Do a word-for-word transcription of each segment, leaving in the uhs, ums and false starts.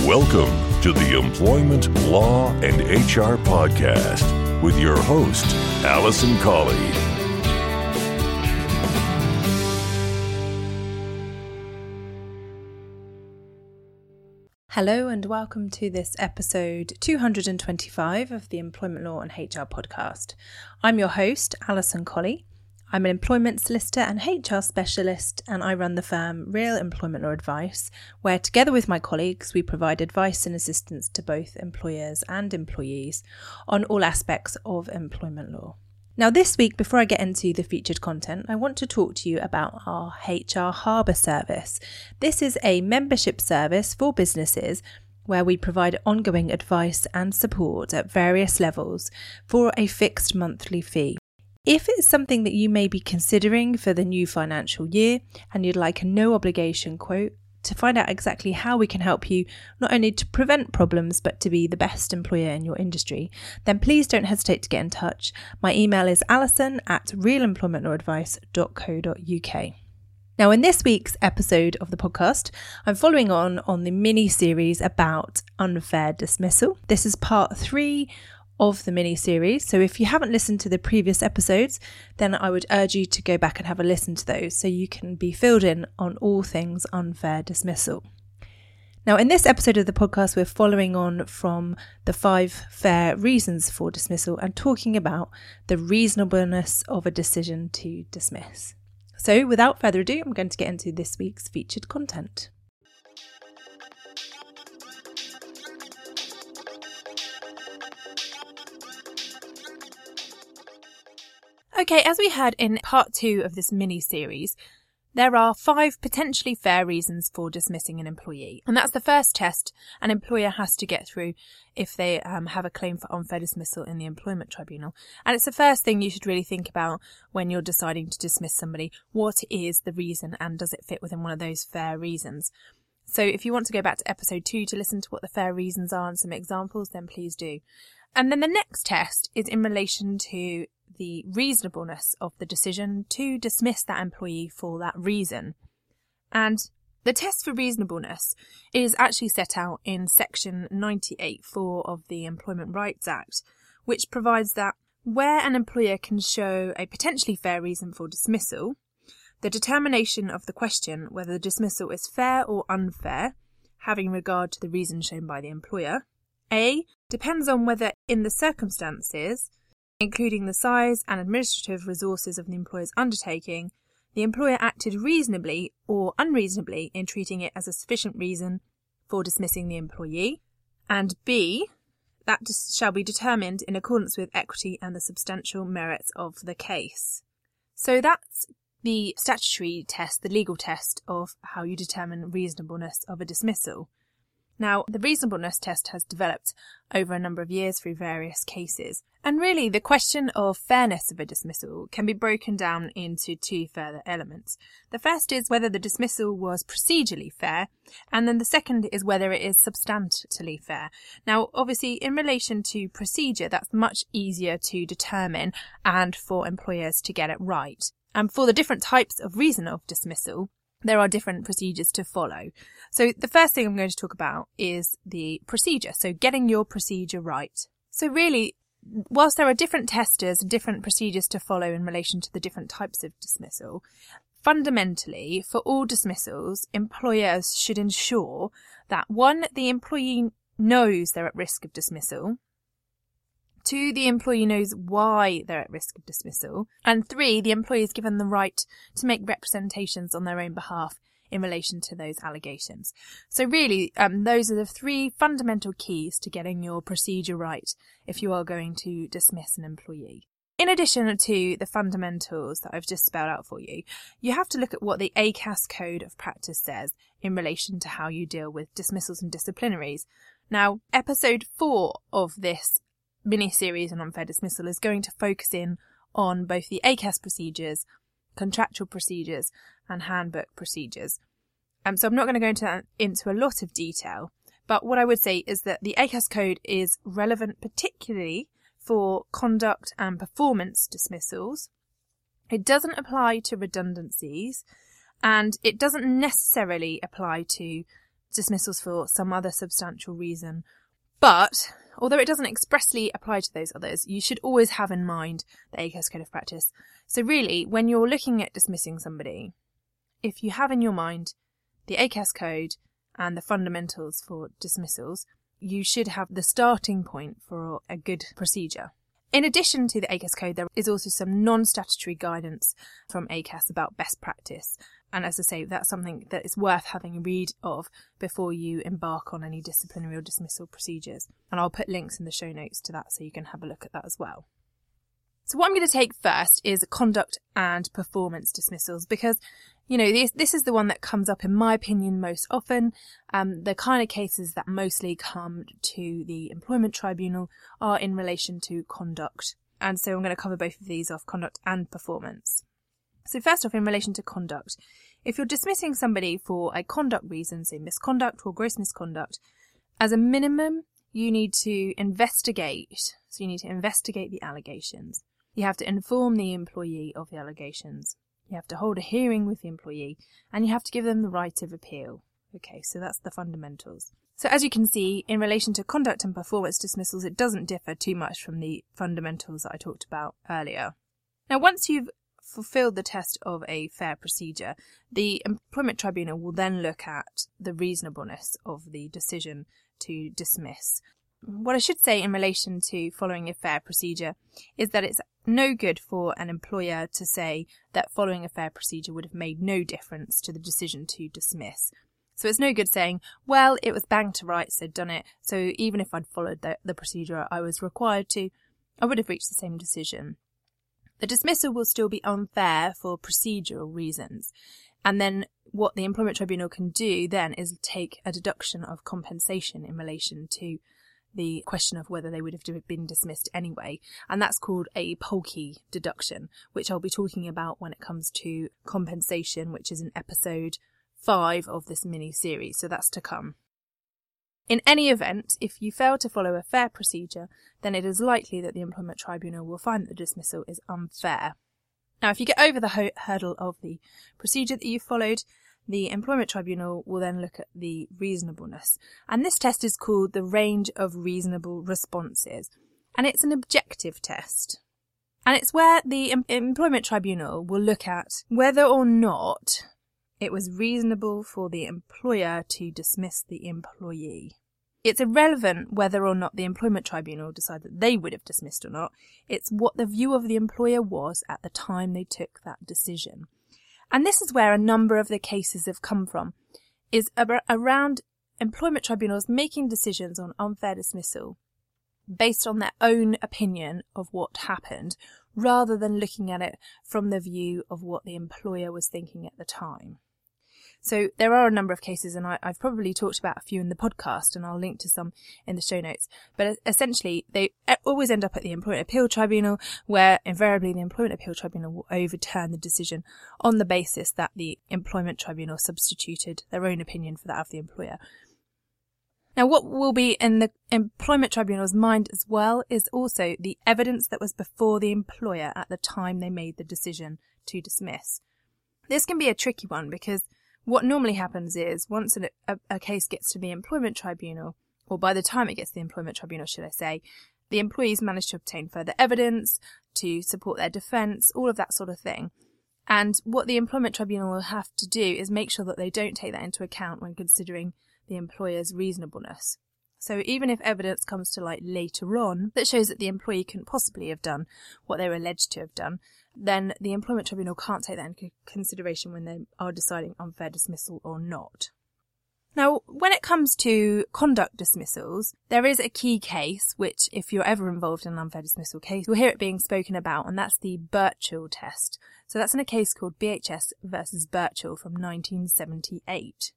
Welcome to the Employment Law and H R Podcast with your host, Alison Colley. Hello and welcome to this episode two hundred twenty-five of the Employment Law and H R Podcast. I'm your host, Alison Colley. I'm an employment solicitor and H R specialist, and I run the firm Real Employment Law Advice, where together with my colleagues we provide advice and assistance to both employers and employees on all aspects of employment law. Now this week, before I get into the featured content, I want to talk to you about our H R Harbour service. This is a membership service for businesses where we provide ongoing advice and support at various levels for a fixed monthly fee. If it's something that you may be considering for the new financial year and you'd like a no obligation quote to find out exactly how we can help you not only to prevent problems but to be the best employer in your industry, then please don't hesitate to get in touch. My email is alison at real employment law advice dot co dot uk. Now, in this week's episode of the podcast, I'm following on on the mini-series about unfair dismissal. This is part three of the mini-series, so if you haven't listened to the previous episodes, then I would urge you to go back and have a listen to those so you can be filled in on all things unfair dismissal. Now, in this episode of the podcast, we're following on from the five fair reasons for dismissal and talking about the reasonableness of a decision to dismiss. So without further ado, I'm going to get into this week's featured content. Okay, as we heard in part two of this mini-series, there are five potentially fair reasons for dismissing an employee. And that's the first test an employer has to get through if they um, have a claim for unfair dismissal in the employment tribunal. And it's the first thing you should really think about when you're deciding to dismiss somebody. What is the reason, and does it fit within one of those fair reasons? So if you want to go back to episode two to listen to what the fair reasons are and some examples, then please do. And then the next test is in relation to the reasonableness of the decision to dismiss that employee for that reason. And the test for reasonableness is actually set out in section ninety-eight point four of the Employment Rights Act, which provides that where an employer can show a potentially fair reason for dismissal, the determination of the question whether the dismissal is fair or unfair, having regard to the reason shown by the employer, A, depends on whether in the circumstances, including the size and administrative resources of the employer's undertaking, the employer acted reasonably or unreasonably in treating it as a sufficient reason for dismissing the employee, and B, that shall be determined in accordance with equity and the substantial merits of the case. So that's the statutory test, the legal test of how you determine reasonableness of a dismissal. Now, the reasonableness test has developed over a number of years through various cases. And really, the question of fairness of a dismissal can be broken down into two further elements. The first is whether the dismissal was procedurally fair, and then the second is whether it is substantially fair. Now, obviously, in relation to procedure, that's much easier to determine and for employers to get it right. And for the different types of reason of dismissal, there are different procedures to follow. So the first thing I'm going to talk about is the procedure. So getting your procedure right. So really, whilst there are different testers and different procedures to follow in relation to the different types of dismissal, fundamentally, for all dismissals, employers should ensure that one, the employee knows they're at risk of dismissal. Two, the employee knows why they're at risk of dismissal. And three, the employee is given the right to make representations on their own behalf in relation to those allegations. So really, um, those are the three fundamental keys to getting your procedure right if you are going to dismiss an employee. In addition to the fundamentals that I've just spelled out for you, you have to look at what the A C A S Code of Practice says in relation to how you deal with dismissals and disciplinaries. Now, episode four of this mini-series on unfair dismissal is going to focus in on both the A C A S procedures, contractual procedures and handbook procedures. Um, so I'm not going to go into, into a lot of detail, but what I would say is that the A C A S Code is relevant particularly for conduct and performance dismissals. It doesn't apply to redundancies, and it doesn't necessarily apply to dismissals for some other substantial reason. But although it doesn't expressly apply to those others, you should always have in mind the A C A S Code of Practice. So really, when you're looking at dismissing somebody, if you have in your mind the A C A S Code and the fundamentals for dismissals, you should have the starting point for a good procedure. In addition to the A C A S Code, there is also some non-statutory guidance from A C A S about best practice. And as I say, that's something that is worth having a read of before you embark on any disciplinary or dismissal procedures. And I'll put links in the show notes to that so you can have a look at that as well. So what I'm going to take first is conduct and performance dismissals, because, you know, this, this is the one that comes up, in my opinion, most often. Um, the kind of cases that mostly come to the employment tribunal are in relation to conduct. And so I'm going to cover both of these off, conduct and performance. So first off, in relation to conduct, if you're dismissing somebody for a conduct reason, say misconduct or gross misconduct, as a minimum, you need to investigate. So you need to investigate the allegations. You have to inform the employee of the allegations. You have to hold a hearing with the employee, and you have to give them the right of appeal. Okay, so that's the fundamentals. So as you can see, in relation to conduct and performance dismissals, it doesn't differ too much from the fundamentals that I talked about earlier. Now, once you've fulfilled the test of a fair procedure, the employment tribunal will then look at the reasonableness of the decision to dismiss. What I should say in relation to following a fair procedure is that it's no good for an employer to say that following a fair procedure would have made no difference to the decision to dismiss. So it's no good saying, well, it was bang to rights, they'd done it, so even if I'd followed the, the procedure I was required to, I would have reached the same decision. The dismissal will still be unfair for procedural reasons. And then what the employment tribunal can do then is take a deduction of compensation in relation to the question of whether they would have been dismissed anyway. And that's called a Polke deduction, which I'll be talking about when it comes to compensation, which is in episode five of this mini-series. So that's to come. In any event, if you fail to follow a fair procedure, then it is likely that the employment tribunal will find that the dismissal is unfair. Now, if you get over the ho- hurdle of the procedure that you followed, the employment tribunal will then look at the reasonableness. And this test is called the range of reasonable responses. And it's an objective test. And it's where the em- employment tribunal will look at whether or not it was reasonable for the employer to dismiss the employee. It's irrelevant whether or not the employment tribunal decided that they would have dismissed or not. It's what the view of the employer was at the time they took that decision. And this is where a number of the cases have come from, is ab- around employment tribunals making decisions on unfair dismissal based on their own opinion of what happened, rather than looking at it from the view of what the employer was thinking at the time. So there are a number of cases, and I, I've probably talked about a few in the podcast, and I'll link to some in the show notes. But essentially, they always end up at the Employment Appeal Tribunal, where invariably the Employment Appeal Tribunal will overturn the decision on the basis that the Employment Tribunal substituted their own opinion for that of the employer. Now, what will be in the Employment Tribunal's mind as well is also the evidence that was before the employer at the time they made the decision to dismiss. This can be a tricky one, because what normally happens is once a, a, a case gets to the Employment Tribunal, or by the time it gets to the Employment Tribunal, should I say, the employees manage to obtain further evidence to support their defence, all of that sort of thing. And what the Employment Tribunal will have to do is make sure that they don't take that into account when considering the employer's reasonableness. So even if evidence comes to light later on that shows that the employee couldn't possibly have done what they were alleged to have done, then the Employment Tribunal can't take that into consideration when they are deciding unfair dismissal or not. Now, when it comes to conduct dismissals, there is a key case, which if you're ever involved in an unfair dismissal case, you'll hear it being spoken about, and that's the Birchall test. So that's in a case called B H S versus Birchall from nineteen seventy-eight.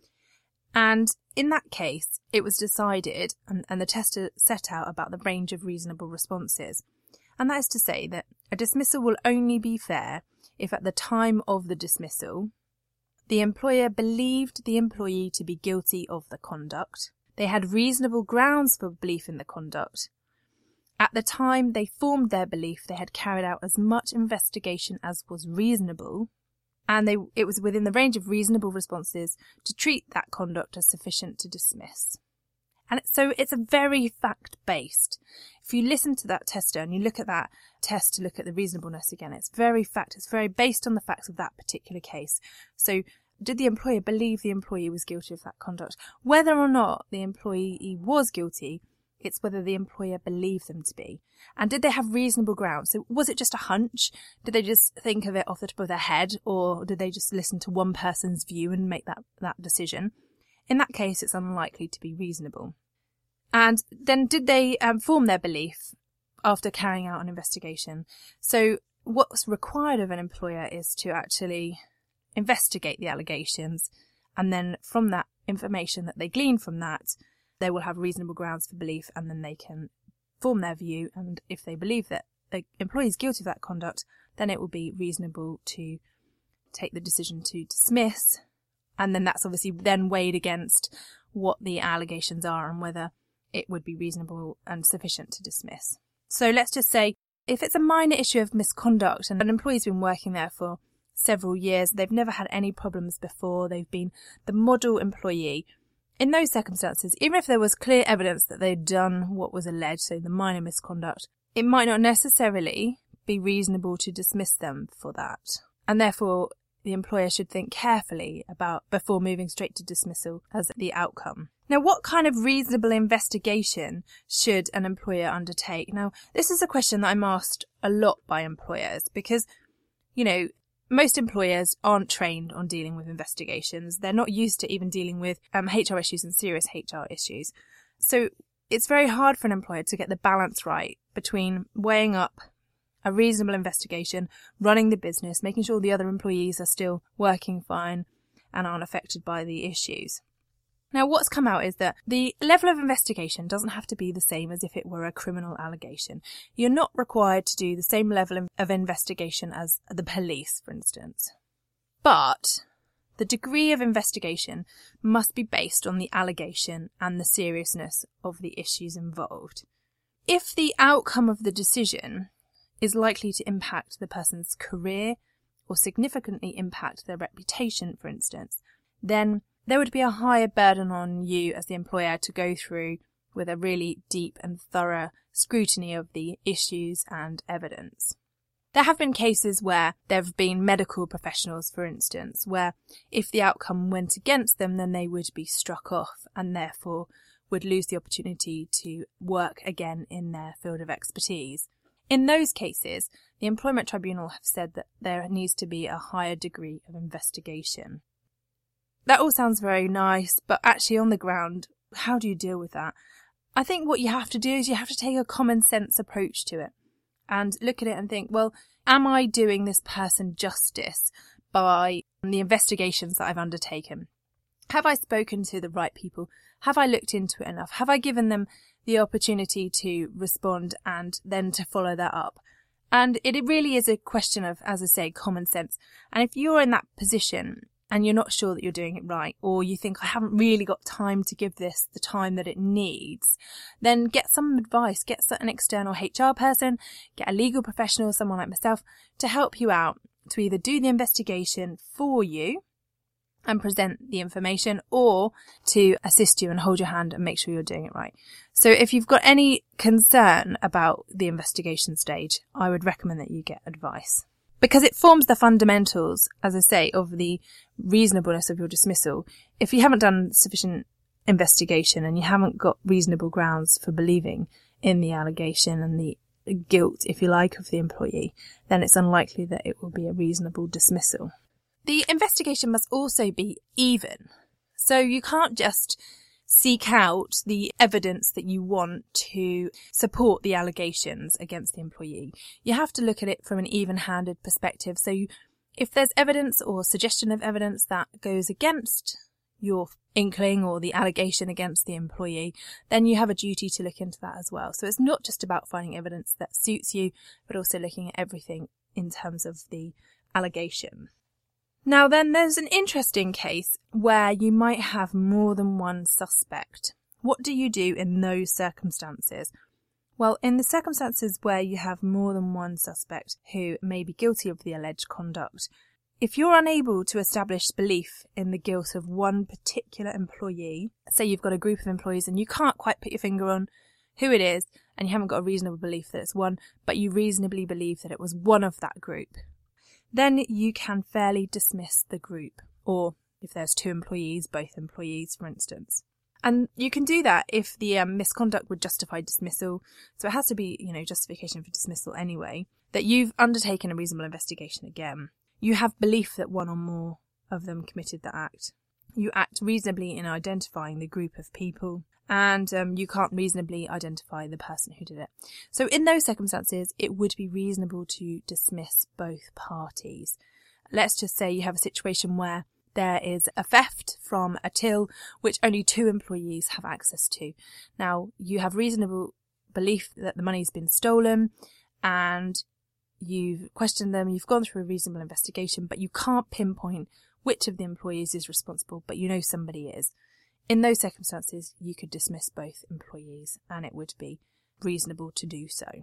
And in that case, it was decided, and, and the test set out about the range of reasonable responses. And that is to say that a dismissal will only be fair if at the time of the dismissal, the employer believed the employee to be guilty of the conduct, they had reasonable grounds for belief in the conduct, at the time they formed their belief they had carried out as much investigation as was reasonable, and they it was within the range of reasonable responses to treat that conduct as sufficient to dismiss. And so it's a very fact-based. If you listen to that tester and you look at that test to look at the reasonableness again, it's very fact, it's very based on the facts of that particular case. So did the employer believe the employee was guilty of that conduct? Whether or not the employee was guilty, it's whether the employer believed them to be. And did they have reasonable grounds? So was it just a hunch? Did they just think of it off the top of their head? Or did they just listen to one person's view and make that, that decision? In that case, it's unlikely to be reasonable. And then did they um, form their belief after carrying out an investigation? So what's required of an employer is to actually investigate the allegations, and then from that information that they glean from that, they will have reasonable grounds for belief, and then they can form their view. And if they believe that the employee is guilty of that conduct, then it will be reasonable to take the decision to dismiss. And then that's obviously then weighed against what the allegations are and whether it would be reasonable and sufficient to dismiss. So let's just say if it's a minor issue of misconduct and an employee's been working there for several years, they've never had any problems before, they've been the model employee. In those circumstances, even if there was clear evidence that they'd done what was alleged, so the minor misconduct, it might not necessarily be reasonable to dismiss them for that. And therefore, the employer should think carefully about before moving straight to dismissal as the outcome. Now, what kind of reasonable investigation should an employer undertake? Now, this is a question that I'm asked a lot by employers because, you know, most employers aren't trained on dealing with investigations. They're not used to even dealing with um, H R issues and serious H R issues. So it's very hard for an employer to get the balance right between weighing up a reasonable investigation, running the business, making sure the other employees are still working fine and aren't affected by the issues. Now, what's come out is that the level of investigation doesn't have to be the same as if it were a criminal allegation. You're not required to do the same level of investigation as the police, for instance. But the degree of investigation must be based on the allegation and the seriousness of the issues involved. If the outcome of the decision is likely to impact the person's career or significantly impact their reputation, for instance, then there would be a higher burden on you as the employer to go through with a really deep and thorough scrutiny of the issues and evidence. There have been cases where there have been medical professionals, for instance, where if the outcome went against them, then they would be struck off and therefore would lose the opportunity to work again in their field of expertise. In those cases, the Employment Tribunal have said that there needs to be a higher degree of investigation. That all sounds very nice, but actually on the ground, how do you deal with that? I think what you have to do is you have to take a common sense approach to it and look at it and think, well, am I doing this person justice by the investigations that I've undertaken? Have I spoken to the right people? Have I looked into it enough? Have I given them the opportunity to respond and then to follow that up? And it really is a question of, as I say, common sense. And if you're in that position and you're not sure that you're doing it right, or you think I haven't really got time to give this the time that it needs, then get some advice, get an external H R person, get a legal professional, someone like myself, to help you out, to either do the investigation for you and present the information, or to assist you and hold your hand and make sure you're doing it right. So if you've got any concern about the investigation stage, I would recommend that you get advice. Because it forms the fundamentals, as I say, of the reasonableness of your dismissal. If you haven't done sufficient investigation and you haven't got reasonable grounds for believing in the allegation and the guilt, if you like, of the employee, then it's unlikely that it will be a reasonable dismissal. The investigation must also be even. So you can't just seek out the evidence that you want to support the allegations against the employee. You have to look at it from an even-handed perspective. So you, if there's evidence or suggestion of evidence that goes against your inkling or the allegation against the employee, then you have a duty to look into that as well. So it's not just about finding evidence that suits you, but also looking at everything in terms of the allegation. Now then, there's an interesting case where you might have more than one suspect. What do you do in those circumstances? Well, in the circumstances where you have more than one suspect who may be guilty of the alleged conduct, If you're unable to establish belief in the guilt of one particular employee, say you've got a group of employees and you can't quite put your finger on who it is, and you haven't got a reasonable belief that it's one, but you reasonably believe that it was one of that group, then you can fairly dismiss the group, or if there's two employees, both employees, for instance. And you can do that if the um, misconduct would justify dismissal. So it has to be, you know, justification for dismissal anyway, that you've undertaken a reasonable investigation again. You have belief that one or more of them committed the act. You act reasonably in identifying the group of people, and um, you can't reasonably identify the person who did it. So in those circumstances, it would be reasonable to dismiss both parties. Let's just say you have a situation where there is a theft from a till which only two employees have access to. Now, you have reasonable belief that the money's been stolen, and you've questioned them, you've gone through a reasonable investigation, but you can't pinpoint which of the employees is responsible, but you know somebody is. In those circumstances, you could dismiss both employees, and it would be reasonable to do so.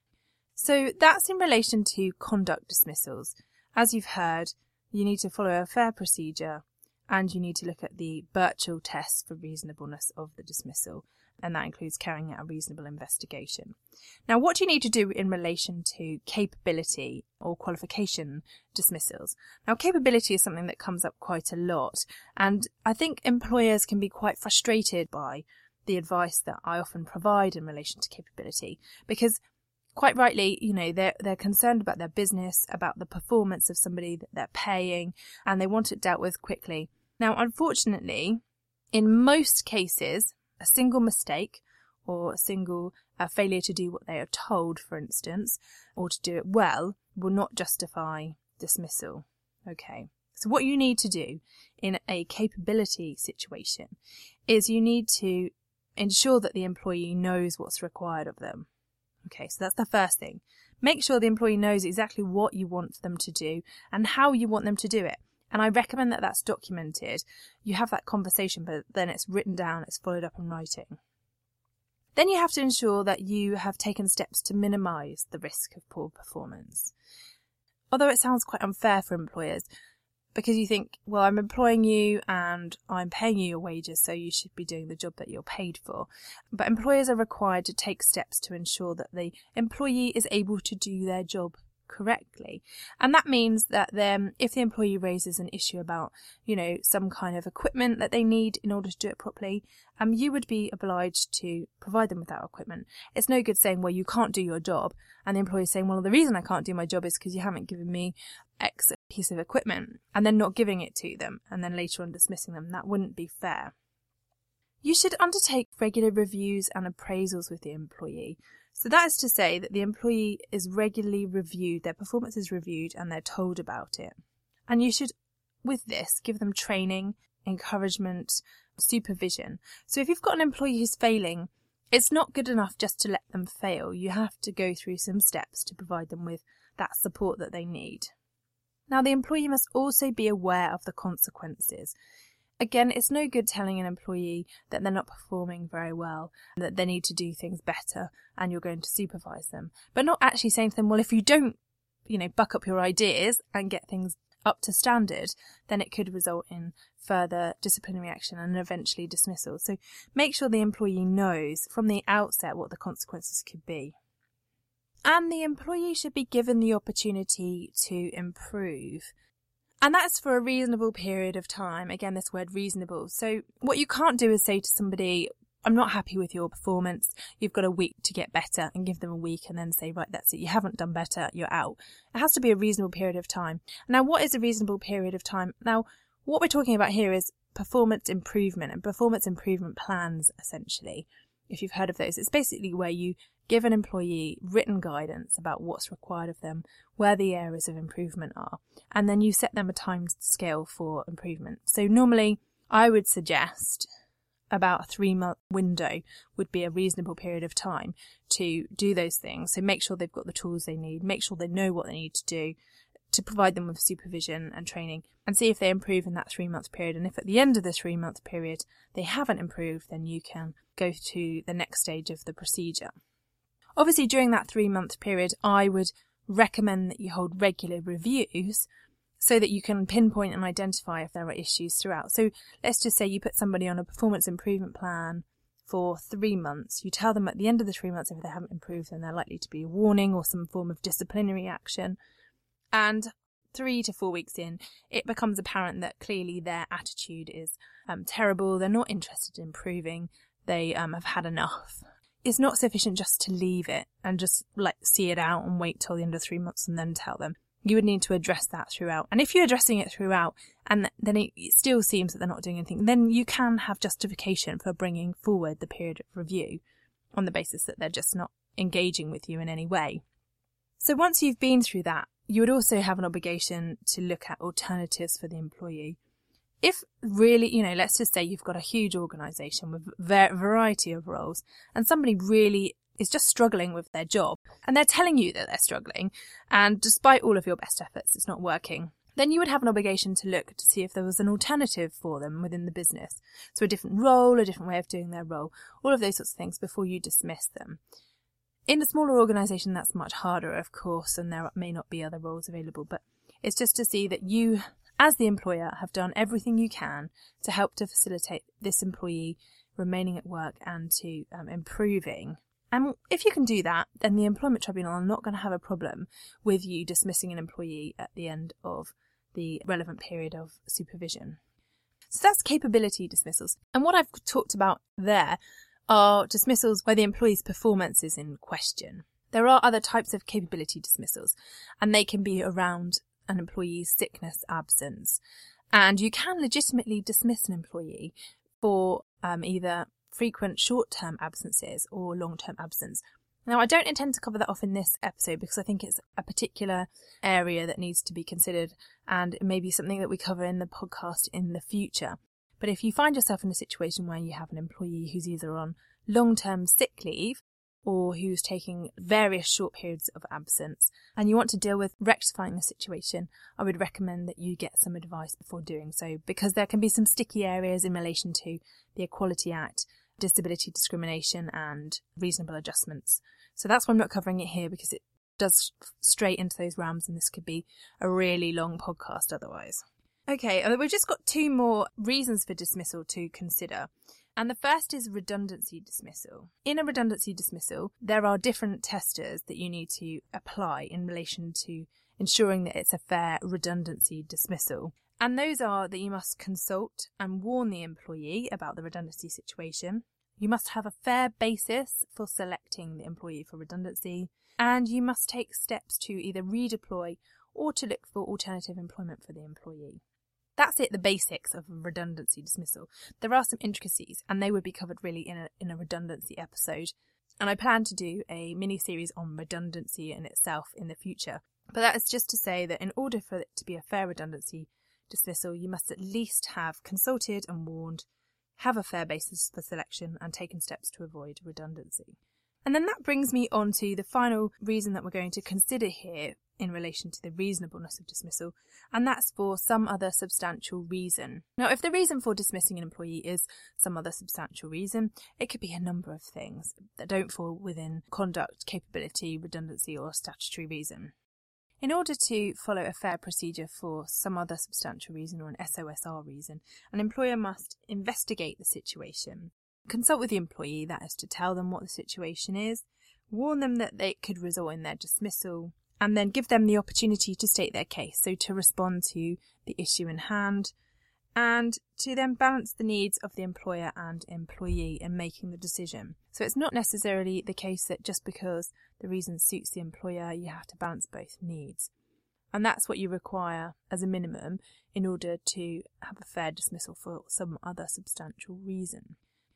So that's in relation to conduct dismissals. As you've heard, you need to follow a fair procedure, and you need to look at the Birchall test for reasonableness of the dismissal, and that includes carrying out a reasonable investigation. Now, what do you need to do in relation to capability or qualification dismissals? Now, capability is something that comes up quite a lot, and I think employers can be quite frustrated by the advice that I often provide in relation to capability, because quite rightly, you know, they're, they're concerned about their business, about the performance of somebody that they're paying, and they want it dealt with quickly. Now, unfortunately, in most cases, a single mistake or a single uh, failure to do what they are told, for instance, or to do it well, will not justify dismissal. Okay, so what you need to do in a capability situation is you need to ensure that the employee knows what's required of them. Okay, so that's the first thing. Make sure the employee knows exactly what you want them to do and how you want them to do it. And I recommend that that's documented. You have that conversation, but then it's written down, it's followed up in writing. Then you have to ensure that you have taken steps to minimise the risk of poor performance. Although it sounds quite unfair for employers, because you think, well, I'm employing you and I'm paying you your wages, so you should be doing the job that you're paid for. But employers are required to take steps to ensure that the employee is able to do their job correctly. And that means that then if the employee raises an issue about, you know, some kind of equipment that they need in order to do it properly, um, you would be obliged to provide them with that equipment. It's no good saying, well, you can't do your job, and the employee is saying, well, the reason I can't do my job is because you haven't given me X piece of equipment, and then not giving it to them, and then later on dismissing them. That wouldn't be fair. You should undertake regular reviews and appraisals with the employee. So that is to say that the employee is regularly reviewed, their performance is reviewed, and they're told about it. And you should, with this, give them training, encouragement, supervision. So if you've got an employee who's failing, it's not good enough just to let them fail. You have to go through some steps to provide them with that support that they need. Now, the employee must also be aware of the consequences. Again, it's no good telling an employee that they're not performing very well, and that they need to do things better, and you're going to supervise them. But not actually saying to them, well, if you don't, you know, buck up your ideas and get things up to standard, then it could result in further disciplinary action and eventually dismissal. So make sure the employee knows from the outset what the consequences could be. And the employee should be given the opportunity to improve. And that's for a reasonable period of time. Again, this word reasonable. So what you can't do is say to somebody, I'm not happy with your performance. You've got a week to get better, and give them a week and then say, right, that's it. You haven't done better. You're out. It has to be a reasonable period of time. Now, what is a reasonable period of time? Now, what we're talking about here is performance improvement and performance improvement plans, essentially. If you've heard of those, it's basically where you give an employee written guidance about what's required of them, where the areas of improvement are, and then you set them a time scale for improvement. So normally I would suggest about a three month window would be a reasonable period of time to do those things. So make sure they've got the tools they need, make sure they know what they need to do, to provide them with supervision and training, and see if they improve in that three month period. And if at the end of the three month period they haven't improved, then you can go to the next stage of the procedure. Obviously, during that three month period, I would recommend that you hold regular reviews so that you can pinpoint and identify if there are issues throughout. So let's just say you put somebody on a performance improvement plan for three months. You tell them at the end of the three months if they haven't improved, then they're likely to be a warning or some form of disciplinary action. And three to four weeks in, it becomes apparent that clearly their attitude is um, terrible. They're not interested in improving. They um, have had enough. It's not sufficient just to leave it and just like see it out and wait till the end of three months and then tell them. You would need to address that throughout. And if you're addressing it throughout and then it still seems that they're not doing anything, then you can have justification for bringing forward the period of review on the basis that they're just not engaging with you in any way. So once you've been through that, you would also have an obligation to look at alternatives for the employee. If really, you know, let's just say you've got a huge organisation with a variety of roles and somebody really is just struggling with their job and they're telling you that they're struggling and despite all of your best efforts it's not working, then you would have an obligation to look to see if there was an alternative for them within the business. So a different role, a different way of doing their role, all of those sorts of things before you dismiss them. In a smaller organisation, that's much harder, of course, and there may not be other roles available, but it's just to see that you, as the employer, have done everything you can to help to facilitate this employee remaining at work and to um, improving. And if you can do that, then the Employment Tribunal are not going to have a problem with you dismissing an employee at the end of the relevant period of supervision. So that's capability dismissals. And what I've talked about there are dismissals where the employee's performance is in question. There are other types of capability dismissals, and they can be around an employee's sickness, absence. And you can legitimately dismiss an employee for um, either frequent short-term absences or long-term absence. Now, I don't intend to cover that off in this episode because I think it's a particular area that needs to be considered, and it may be something that we cover in the podcast in the future. But if you find yourself in a situation where you have an employee who's either on long-term sick leave or who's taking various short periods of absence and you want to deal with rectifying the situation, I would recommend that you get some advice before doing so, because there can be some sticky areas in relation to the Equality Act, disability discrimination and reasonable adjustments. So that's why I'm not covering it here, because it does straight into those realms and this could be a really long podcast otherwise. Okay, we've just got two more reasons for dismissal to consider. And the first is redundancy dismissal. In a redundancy dismissal, there are different testers that you need to apply in relation to ensuring that it's a fair redundancy dismissal. And those are that you must consult and warn the employee about the redundancy situation. You must have a fair basis for selecting the employee for redundancy. And you must take steps to either redeploy or to look for alternative employment for the employee. That's it, the basics of redundancy dismissal. There are some intricacies, and they would be covered really in a, in a redundancy episode. And I plan to do a mini-series on redundancy in itself in the future. But that is just to say that in order for it to be a fair redundancy dismissal, you must at least have consulted and warned, have a fair basis for selection, and taken steps to avoid redundancy. And then that brings me on to the final reason that we're going to consider here in relation to the reasonableness of dismissal, and that's for some other substantial reason. Now, if the reason for dismissing an employee is some other substantial reason, it could be a number of things that don't fall within conduct, capability, redundancy, or statutory reason. In order to follow a fair procedure for some other substantial reason or an S O S R reason, an employer must investigate the situation, consult with the employee, that is to tell them what the situation is, warn them that they could result in their dismissal, and then give them the opportunity to state their case, so to respond to the issue in hand, and to then balance the needs of the employer and employee in making the decision. So it's not necessarily the case that just because the reason suits the employer, you have to balance both needs. And that's what you require as a minimum in order to have a fair dismissal for some other substantial reason.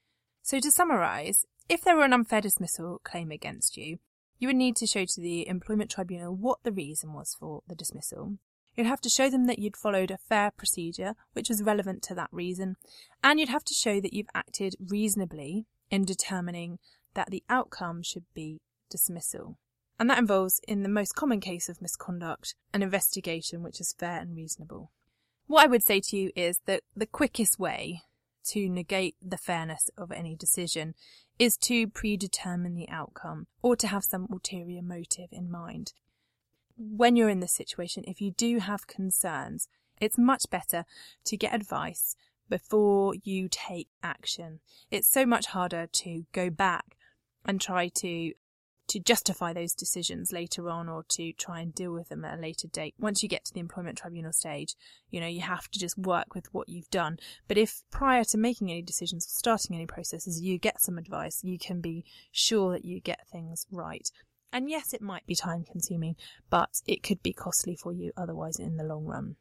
So to summarise, if there were an unfair dismissal claim against you, you would need to show to the Employment Tribunal what the reason was for the dismissal. You'd have to show them that you'd followed a fair procedure, which was relevant to that reason, and you'd have to show that you've acted reasonably in determining that the outcome should be dismissal. And that involves, in the most common case of misconduct, an investigation which is fair and reasonable. What I would say to you is that the quickest way to negate the fairness of any decision is to predetermine the outcome or to have some ulterior motive in mind. when you're in this situation, if you do have concerns, it's much better to get advice before you take action. It's so much harder to go back and try to to justify those decisions later on, or to try and deal with them at a later date. Once you get to the employment tribunal stage, you know, you have to just work with what you've done. But if prior to making any decisions or starting any processes, you get some advice, you can be sure that you get things right. And yes, it might be time consuming, but it could be costly for you otherwise in the long run.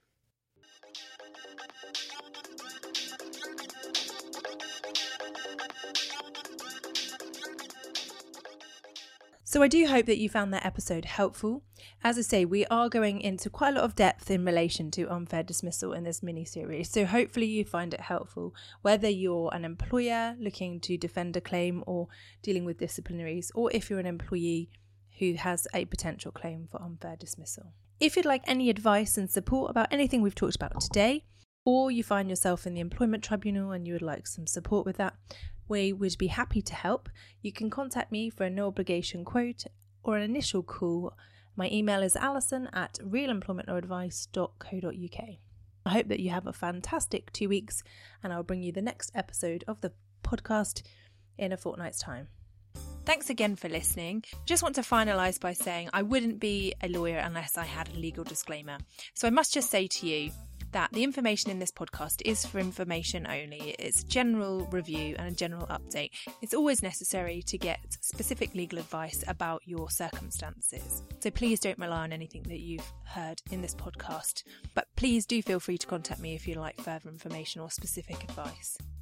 So I do hope that you found that episode helpful. As I say, we are going into quite a lot of depth in relation to unfair dismissal in this mini-series. So hopefully you find it helpful, whether you're an employer looking to defend a claim or dealing with disciplinaries, or if you're an employee who has a potential claim for unfair dismissal. If you'd like any advice and support about anything we've talked about today, or you find yourself in the employment tribunal and you would like some support with that, we would be happy to help. You can contact me for a no obligation quote or an initial call. My email is alison at real employment law advice dot co dot uk. I hope that you have a fantastic two weeks and I'll bring you the next episode of the podcast in a fortnight's time. Thanks again for listening. Just want to finalise by saying I wouldn't be a lawyer unless I had a legal disclaimer. So I must just say to you that the information in this podcast is for information only. It's general review and a general update. It's always necessary to get specific legal advice about your circumstances. So please don't rely on anything that you've heard in this podcast. But please do feel free to contact me if you'd like further information or specific advice.